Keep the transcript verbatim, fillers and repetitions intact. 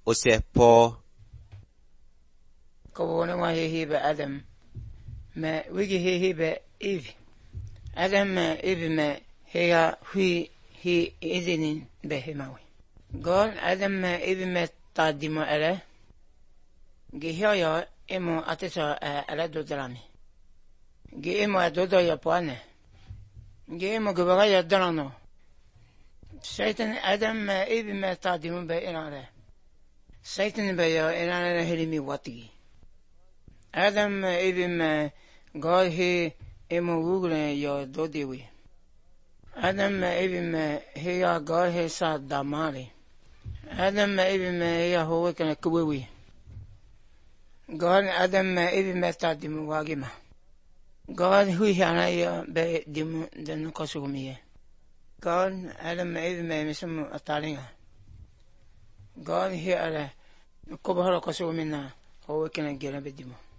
ose po ko wona wa he be Adam me wigi he he be Eve Adam me Eve me he ya hui he izinin be he mawe God Adam me Eve me tadimo ele gihyo yo emo atesa ele dodrami gi emo dodo ya pane gi emo gbaga ya dalano Satan Adam me Eve me tadimo be inare Satan be ya inare helimi wati Adam Eve me God he emo google yo dodiwi Adam Eve me he ya God he sa damari Adam Eve me ya ho kana kuwi God Adam Eve me tadimu wagima God hui hana ya be dimu den kosumiye God Adam Eve me misum atalinga God he ala ko bahara kosumina ho kana gera be dimu